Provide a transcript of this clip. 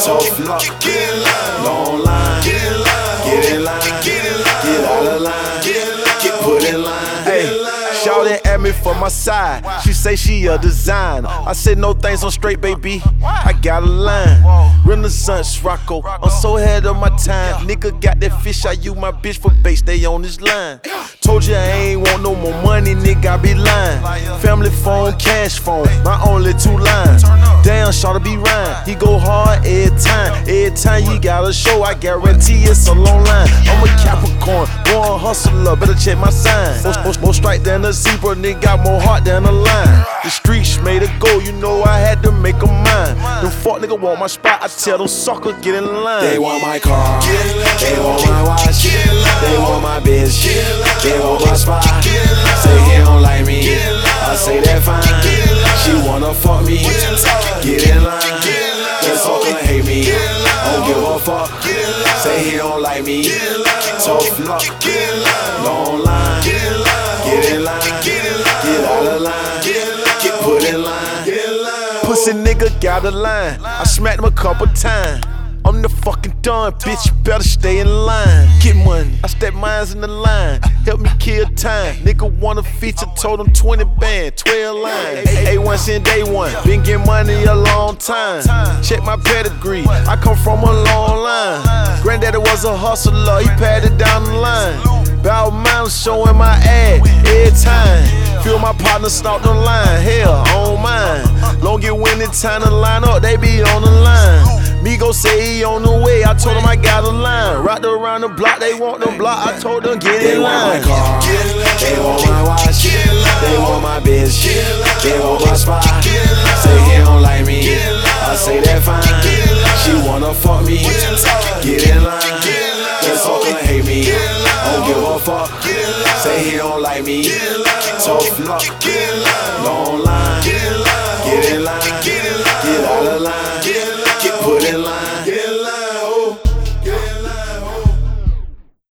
Tough luck, long line, get in line, get out of line, get put in line. Hey, shawty at me from my side. She say she a designer. I said no thanks, I'm straight, baby. I got a line. Renaissance Rocco, I'm so ahead of my time. Nigga got that fish, I use my bitch for bait, stay on this line. Told you I ain't want no more money, nigga, I be lying. Family phone, cash phone, my only 2 lines. Damn, shawty be rhyme, he go hard every time. Every time you got a show, I guarantee it's a long line. I'm a Capricorn, born hustler, better check my sign. More strike than a zebra, nigga got more heart than a lion. The streets made it go, you know I had to make 'em mine. Them fuck nigga want my spot, I tell them suckers get in line. They want my car, they want my watch, they want my bitch, they want my spot. Say he don't like me, I say that fine. She wanna fuck me, get in line. This fucker hate me, don't give a fuck. Say he don't like me, tough luck, long line, get in line, get out of line, get put in line. Pussy nigga got a line, I smacked him a couple times. I'm the fucking done, bitch, you better stay in line. Get money, I step mines in the line. Help me kill time. Nigga want a feature, told him 20 band, 12 lines. A1 since day one, been getting money a long time. Check my pedigree, I come from a long line. Granddaddy was a hustler, he padded down the line. Bow mountain showing my ad every time. Feel my partner stalk the line, hell, on mine. Long get winning time to line up, they be on the line. Migo say he on the way, I told him I got a line. Rocked around the block, they want the block, I told them get in line. They want my car, they want my watch, they want my bitch, they want my spot. Say he don't like me, I say that fine. She wanna fuck me, get in line. This fucker hate me, don't give a fuck. Say he don't like me, tough luck, long line, get in line, get out of line, get put in line.